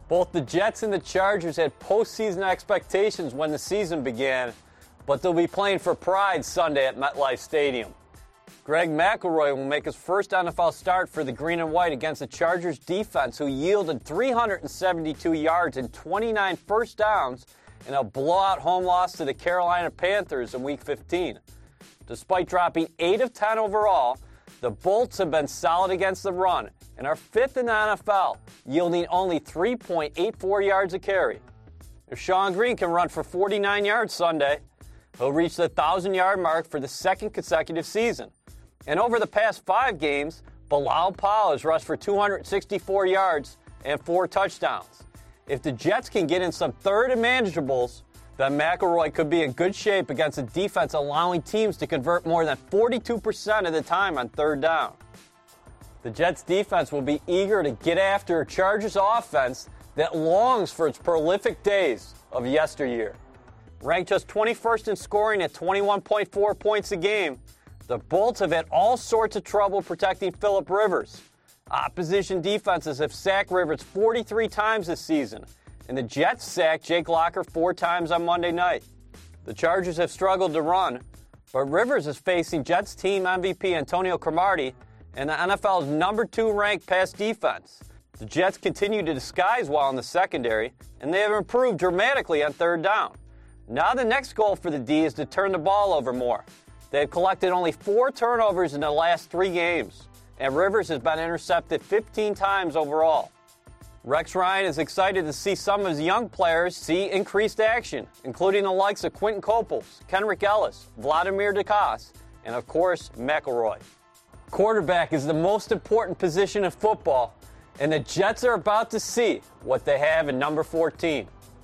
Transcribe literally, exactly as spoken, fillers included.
Both the Jets and the Chargers had postseason expectations when the season began, but they'll be playing for pride Sunday at MetLife Stadium. Greg McElroy will make his first N F L start for the Green and White against the Chargers defense, who yielded three hundred seventy-two yards and twenty-nine first downs in a blowout home loss to the Carolina Panthers in Week fifteen. Despite dropping eight of ten overall, the Bolts have been solid against the run and are fifth in the N F L, yielding only three point eight four yards a carry. If Shawn Green can run for forty-nine yards Sunday, he'll reach the one thousand-yard mark for the second consecutive season. And over the past five games, Bilal Powell has rushed for two hundred sixty-four yards and four touchdowns. If the Jets can get in some third and manageables, then McElroy could be in good shape against a defense allowing teams to convert more than forty-two percent of the time on third down. The Jets defense will be eager to get after a Chargers offense that longs for its prolific days of yesteryear. Ranked just twenty-first in scoring at twenty-one point four points a game, the Bolts have had all sorts of trouble protecting Phillip Rivers. Opposition defenses have sacked Rivers forty-three times this season, and the Jets sacked Jake Locker four times on Monday night. The Chargers have struggled to run, but Rivers is facing Jets team M V P Antonio Cromartie and the N F L's number two ranked pass defense. The Jets continue to disguise well in the secondary, and they have improved dramatically on third down. Now the next goal for the D is to turn the ball over more. They have collected only four turnovers in the last three games, and Rivers has been intercepted fifteen times overall. Rex Ryan is excited to see some of his young players see increased action, including the likes of Quentin Coples, Kenrick Ellis, Vladimir DeCoste, and of course, McElroy. Quarterback is the most important position in football, and the Jets are about to see what they have in number fourteen.